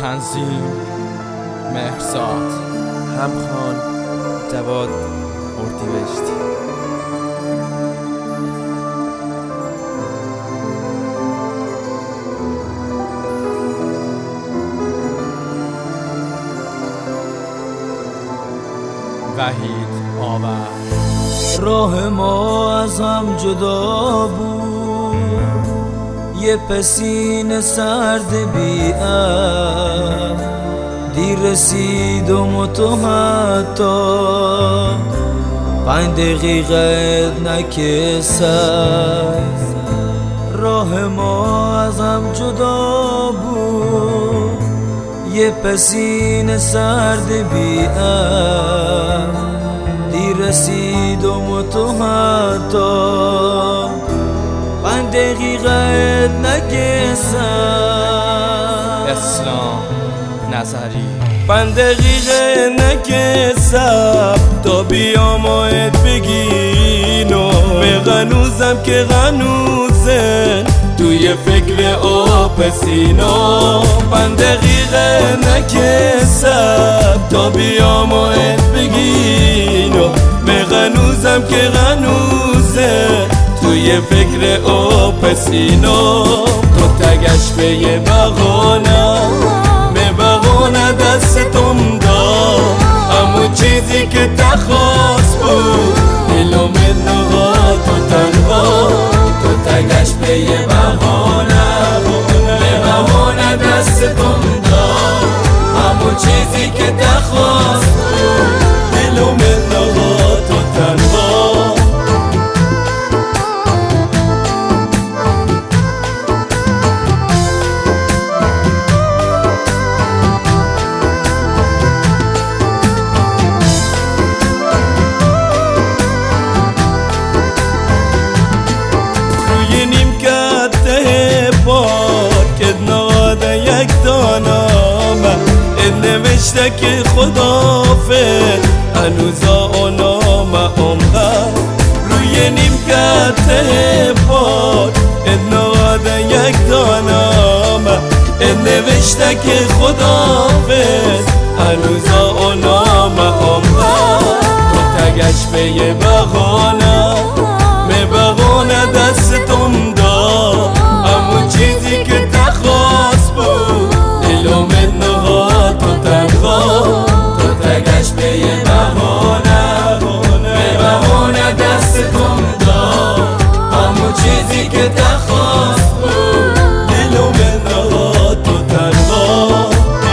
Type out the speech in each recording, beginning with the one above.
تنظیم مهرزاد، همخوان جواد اردیبهشتی. وحید آور. راه ما از هم جدا بود، یه پسین سرد بی‌عهد، دیر رسیدم و تو حتی 5 دقیقه نکسد. راه ما از هم جدا بود، یه پسین سرد بی‌عهد، دیر رسیدم و تو حتی 5 دقیقه نکسد. اسلام نظری. 5 دقیقه نکسب تا بیامایت بگینو به غنوزم که غنوزه توی فکر آپسینا. 5 دقیقه نکسب تا بیامایت بگینو به غنوزم که غنوزه توی فکر آپسینا. تو تگش به یه بغانه دستم داد، همون چیزی که تخواست بود دلو منها تو تنها. تو تگش به یه بهانه دستم داد، همون چیزی که تخواست بود دلو منها تو تنها. نوشته که خدافظ هنوزا نام عمره روی نیمکت پاک ادناده یک دانامه. نوشته که خدافظ هنوزا نام عمره. تو تگش به یه بغانه دستم داد، همون چیزی که تخواست بود دلو منها تو تنها. تو تگش به یه بهانه دستم داد، همون چیزی که تخواست بود دلو منها تو تنها.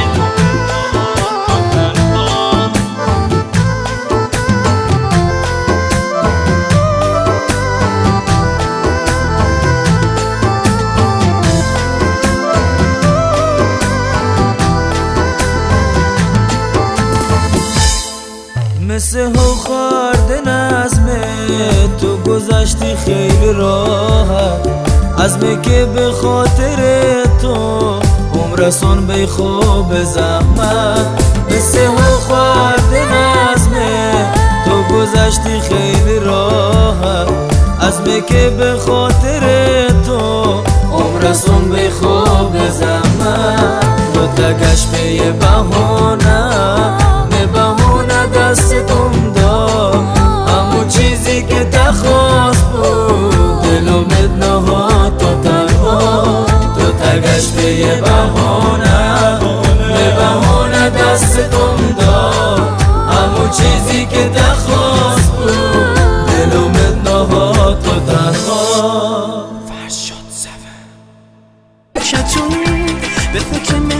مثل خورد نظمه تو گذشتی خیلی راحت، عزمه که به خاطر تو عمرسان به خوب زحمت. مثل خورد نظمه تو گذشتی خیلی راحت، عزمه که به خاطر تو عمرسان به خوب زحمت. تو تگش به یه بهانه دستم داد، همون چیزی که تخواست بود دلو منها تو تنها. تو تگش به یه بهانه